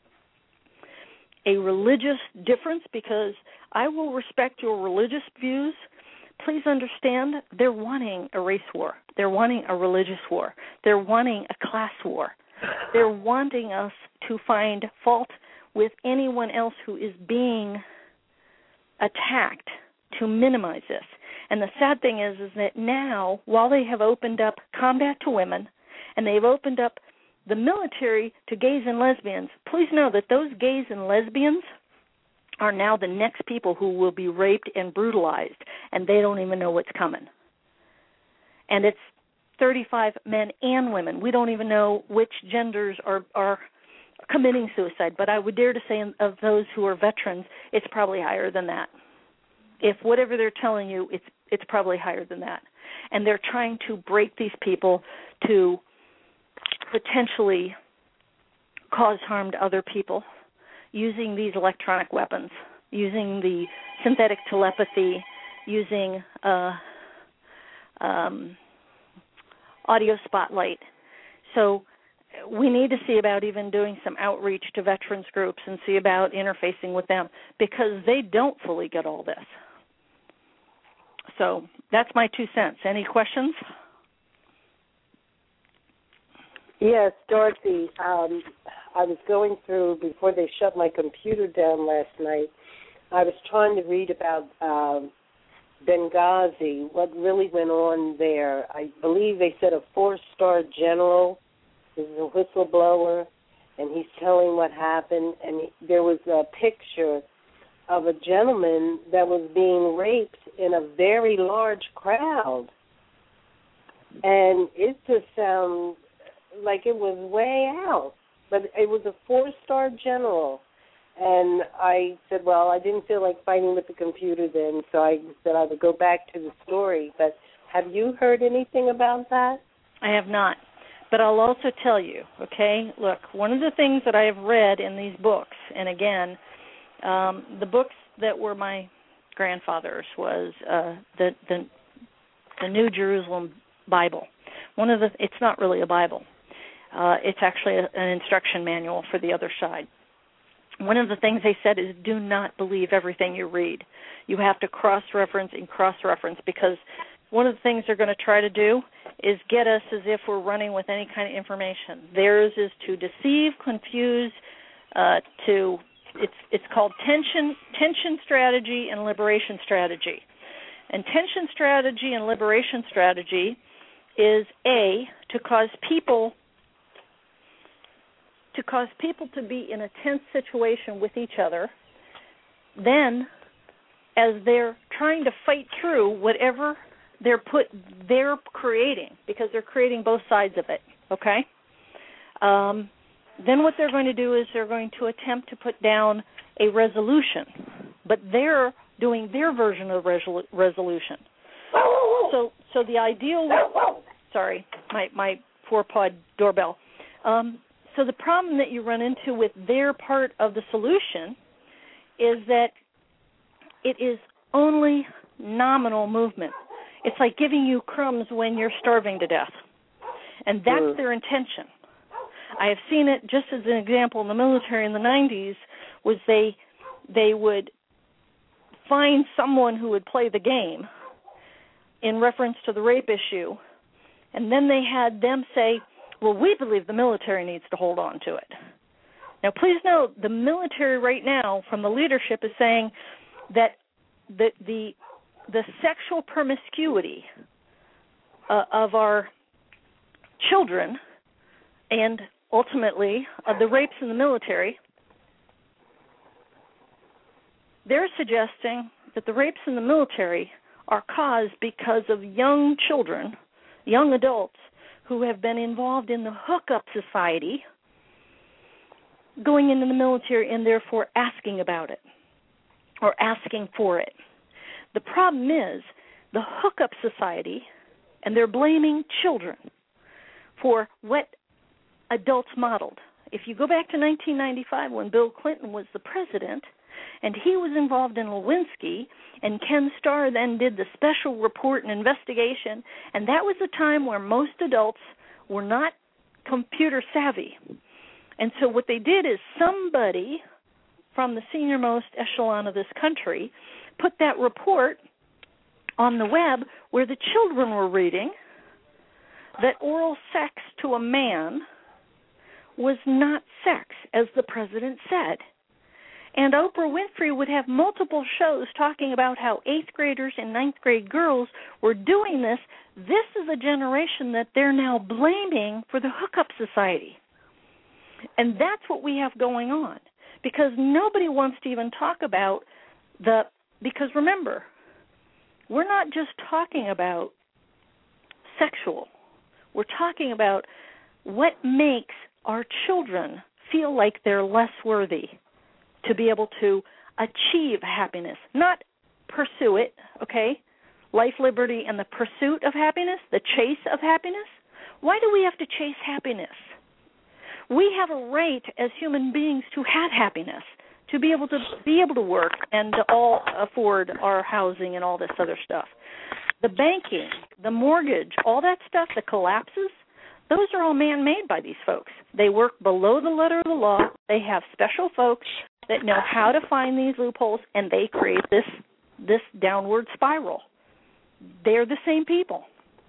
a religious difference, because I will respect your religious views. Please understand, they're wanting a race war. They're wanting a religious war. They're wanting a class war. They're wanting us to find fault with anyone else who is being attacked to minimize this. And the sad thing is that now, while they have opened up combat to women and they've opened up the military to gays and lesbians, please know that those gays and lesbians are now the next people who will be raped and brutalized, and they don't even know what's coming. And it's 35 men and women. We don't even know which genders are committing suicide, but I would dare to say of those who are veterans, it's probably higher than that. If whatever they're telling you, it's probably higher than that. And they're trying to break these people to potentially cause harm to other people using these electronic weapons, using the synthetic telepathy, using audio spotlight. So we need to see about even doing some outreach to veterans groups and see about interfacing with them, because they don't fully get all this. So that's my 2 cents. Any questions? Yes, Dorothy. I was going through, before they shut my computer down last night, I was trying to read about Benghazi, what really went on there. I believe they said a 4-star general is a whistleblower, and he's telling what happened. And there was a picture of a gentleman that was being raped in a very large crowd. And it just sounds like it was way out. But it was a 4-star general. And I said, well, I didn't feel like fighting with the computer then, so I said I would go back to the story. But have you heard anything about that? I have not. But I'll also tell you, okay, look, one of the things that I have read in these books, and again, the books that were my grandfather's was the New Jerusalem Bible. It's not really a Bible. It's actually an instruction manual for the other side. One of the things they said is do not believe everything you read. You have to cross-reference and cross-reference, because one of the things they're going to try to do is get us as if we're running with any kind of information. Theirs is to deceive, confuse, it's called tension strategy and liberation strategy. And tension strategy and liberation strategy is to cause people to be in a tense situation with each other. Then, as they're trying to fight through whatever they're creating, because they're creating both sides of it, okay? Then what they're going to do is they're going to attempt to put down a resolution, but they're doing their version of resolution. So the ideal, sorry, my 4-pod doorbell. So the problem that you run into with their part of the solution is that it is only nominal movement. It's like giving you crumbs when you're starving to death. And that's their intention. I have seen it just as an example in the military in the 90s, was they would find someone who would play the game, in reference to the rape issue, and then they had them say, well, we believe the military needs to hold on to it. Now, please note, the military right now, from the leadership, is saying that the sexual promiscuity of our children and ultimately of the rapes in the military, they're suggesting that the rapes in the military are caused because of young children, young adults, who have been involved in the hookup society, going into the military and therefore asking about it or asking for it. The problem is the hookup society, and they're blaming children for what adults modeled. If you go back to 1995 when Bill Clinton was the president and he was involved in Lewinsky, and Ken Starr then did the special report and investigation, and that was a time where most adults were not computer savvy. And so what they did is somebody from the senior-most echelon of this country put that report on the web where the children were reading that oral sex to a man was not sex, as the president said. And Oprah Winfrey would have multiple shows talking about how 8th graders and 9th grade girls were doing this. This is a generation that they're now blaming for the hookup society. And that's what we have going on, because nobody wants to even talk about because remember, we're not just talking about sexual. We're talking about what makes our children feel like they're less worthy to be able to achieve happiness, not pursue it, okay? Life, liberty, and the pursuit of happiness, the chase of happiness. Why do we have to chase happiness? We have a right as human beings to have happiness, to be able to work and to all afford our housing and all this other stuff. The banking, the mortgage, all that stuff that collapses, those are all man-made by these folks. They work below the letter of the law. They have special folks that know how to find these loopholes, and they create this downward spiral. They're the same people.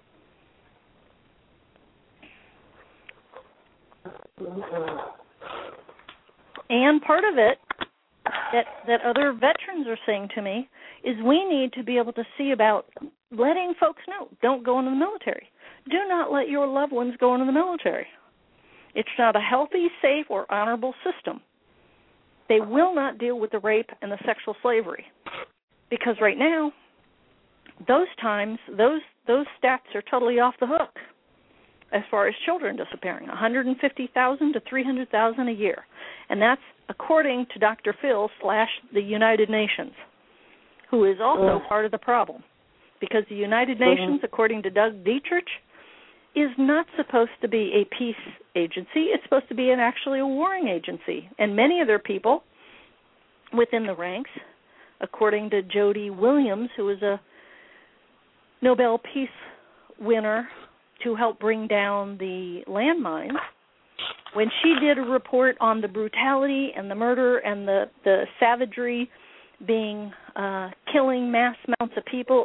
And part of it that other veterans are saying to me is we need to be able to see about letting folks know, don't go into the military. Do not let your loved ones go into the military. It's not a healthy, safe, or honorable system. They will not deal with the rape and the sexual slavery, because right now, those stats are totally off the hook as far as children disappearing, 150,000 to 300,000 a year. And that's according to Dr. Phil / the United Nations, who is also part of the problem. Because the United Nations, according to Doug Dietrich, is not supposed to be a peace agency. It's supposed to be actually a warring agency. And many of their people within the ranks, according to Jody Williams, who is a Nobel Peace winner to help bring down the landmines, when she did a report on the brutality and the murder and the savagery being killing mass amounts of people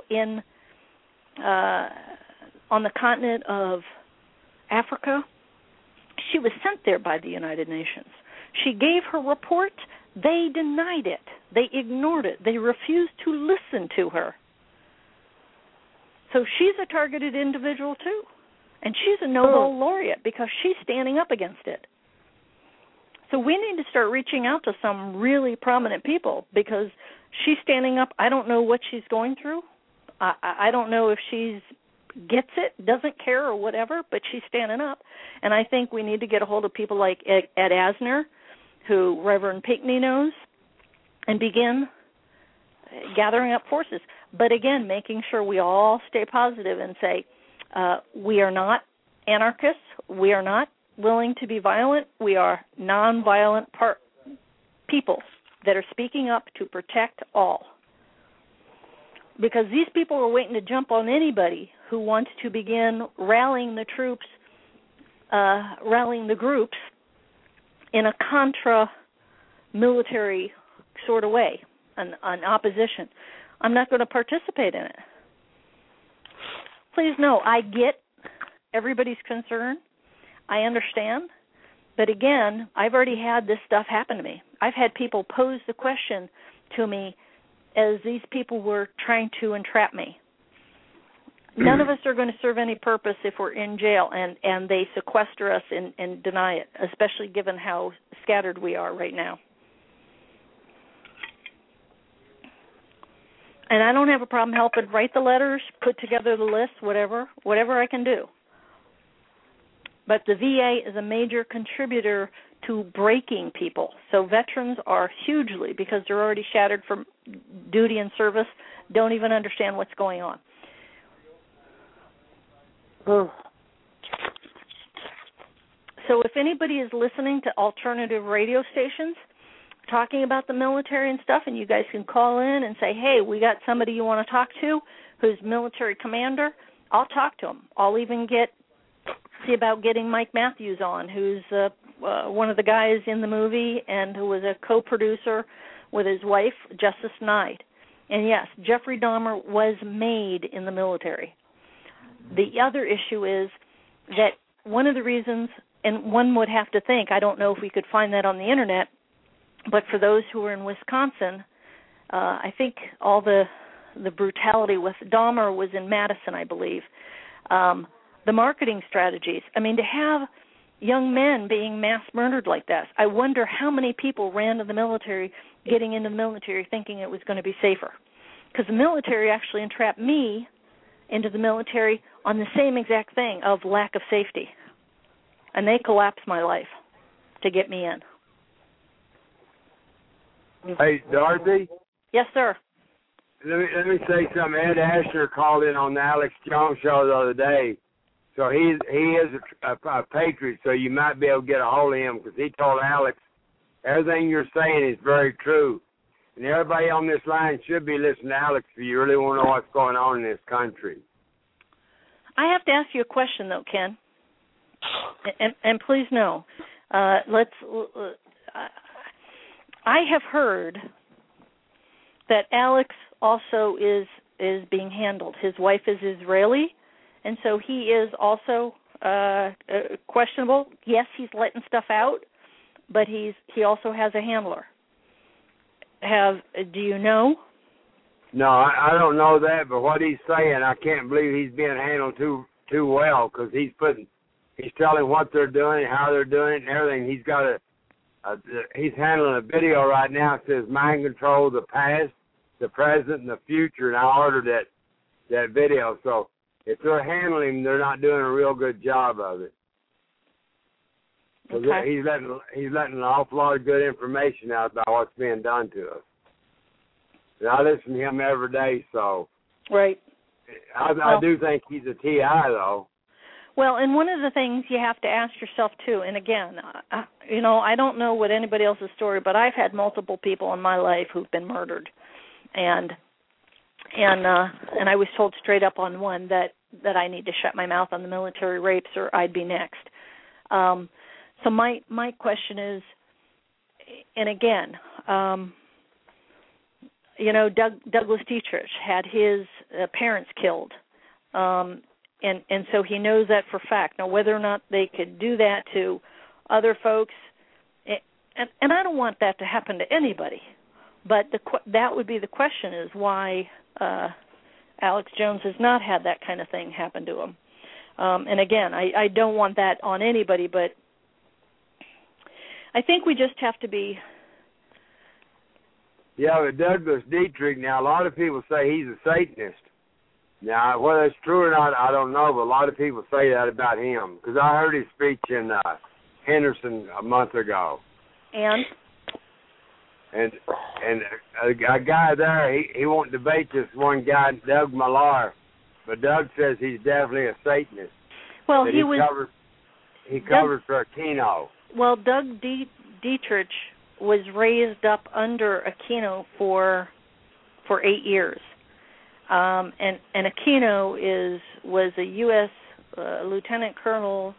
on the continent of Africa, she was sent there by the United Nations. She gave her report. They denied it. They ignored it. They refused to listen to her. So she's a targeted individual too. And she's a Nobel laureate because she's standing up against it. So we need to start reaching out to some really prominent people because she's standing up. I don't know what she's going through. I don't know if she gets it, doesn't care or whatever, but she's standing up. And I think we need to get a hold of people like Ed Asner, who Reverend Pinckney knows, and begin gathering up forces. But again, making sure we all stay positive and say, we are not anarchists. We are not willing to be violent. We are nonviolent people that are speaking up to protect all. Because these people are waiting to jump on anybody who wants to begin rallying the troops, rallying the groups in a contra-military sort of way, an opposition. I'm not going to participate in it. please know I get everybody's concern. I understand. But again, I've already had this stuff happen to me. I've had people pose the question to me as these people were trying to entrap me. None of us are going to serve any purpose if we're in jail and they sequester us and deny it, especially given how scattered we are right now. And I don't have a problem helping write the letters, put together the list, whatever I can do. But the VA is a major contributor to breaking people. So veterans are hugely, because they're already shattered from duty and service, don't even understand what's going on. So if anybody is listening to alternative radio stations talking about the military and stuff, and you guys can call in and say, hey, we got somebody you want to talk to who's military commander, I'll talk to him. I'll even see about getting Mike Matthews on, who's one of the guys in the movie and who was a co-producer with his wife, Justice Knight. And yes, Jeffrey Dahmer was made in the military. The other issue is that one of the reasons, and one would have to think, I don't know if we could find that on the Internet, but for those who are in Wisconsin, I think all the brutality with Dahmer was in Madison, I believe. The marketing strategies. I mean, to have young men being mass murdered like that, I wonder how many people ran to the military, getting into the military thinking it was going to be safer. Because the military actually entrapped me into the military on the same exact thing of lack of safety. And they collapsed my life to get me in. Hey, Dorothy? Yes, sir. Let me say something. Ed Asher called in on the Alex Jones show the other day. So he is a patriot, so you might be able to get a hold of him, because he told Alex everything you're saying is very true. And everybody on this line should be listening to Alex if you really want to know what's going on in this country. I have to ask you a question, though, Ken. And please know, I have heard that Alex also is being handled. His wife is Israeli, and so he is also questionable. Yes, he's letting stuff out, but he also has a handler. Do you know? No, I don't know that, but what he's saying, I can't believe he's being handled too well, because he's telling what they're doing, how they're doing it, and everything. He's handling a video right now that says mind control, the past, the present, and the future, and I ordered that video. So if they're handling him, they're not doing a real good job of it. Okay. He's letting an awful lot of good information out about what's being done to us. And I listen to him every day, so. Right. I do think he's a TI, though. Well, and one of the things you have to ask yourself, too, and again, I don't know what anybody else's story, but I've had multiple people in my life who've been murdered. And I was told straight up on one that I need to shut my mouth on the military rapes or I'd be next. So my question is, and again, Douglas Dietrich had his parents killed, and so he knows that for fact. Now, whether or not they could do that to other folks, and I don't want that to happen to anybody, but that would be the question: is why Alex Jones has not had that kind of thing happen to him. And again, I don't want that on anybody, but I think we just have to be. Yeah, but Douglas Dietrich, now a lot of people say he's a Satanist. Now, whether it's true or not, I don't know, but a lot of people say that about him. Because I heard his speech in Henderson a month ago. And a guy there, he won't debate this one guy, Doug Millar, but Doug says he's definitely a Satanist. Well, he covers for Aquino. Well, Doug Dietrich was raised up under Aquino for 8 years, and Aquino was a U.S. Lieutenant Colonel,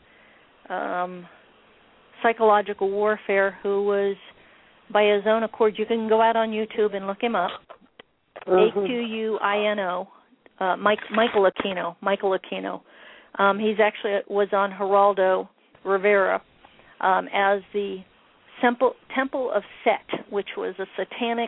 psychological warfare, who was, by his own accord, you can go out on YouTube and look him up, Aquino, Michael Aquino. He's actually was on Geraldo Rivera as the Temple of Set, which was a satanic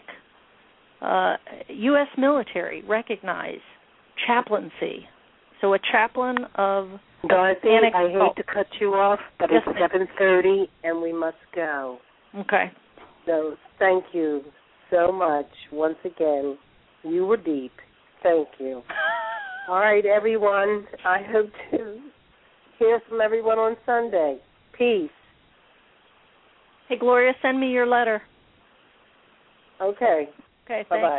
U.S. military recognized chaplaincy. So a chaplain of Dorothy, satanic I hate to cut you off, but yes, it's 7:30 and we must go. Okay. So thank you so much once again. You were deep. Thank you. All right, everyone. I hope to hear from everyone on Sunday. Peace. Hey, Gloria, send me your letter. Okay. Okay, thanks. Bye-bye.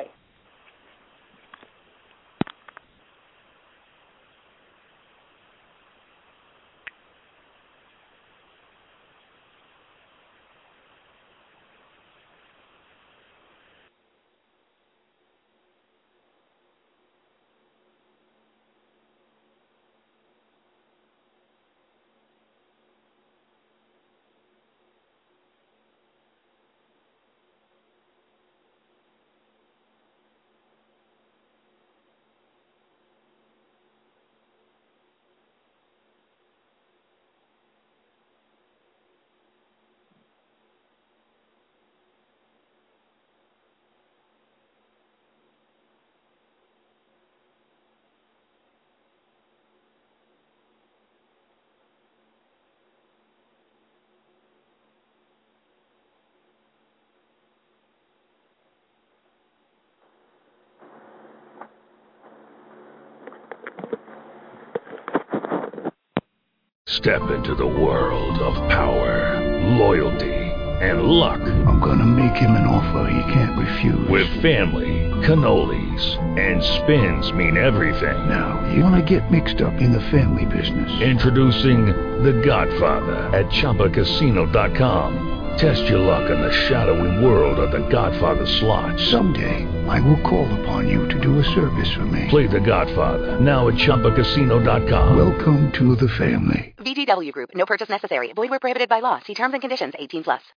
Step into the world of power, loyalty, and luck. I'm gonna make him an offer he can't refuse. With family, cannolis, and spins mean everything. Now, you wanna get mixed up in the family business. Introducing The Godfather at ChumbaCasino.com. Test your luck in the shadowy world of The Godfather slot. Someday, I will call upon you to do a service for me. Play The Godfather, now at ChumbaCasino.com. Welcome to the family. VGW Group. No purchase necessary. Void where prohibited by law. See terms and conditions. 18+.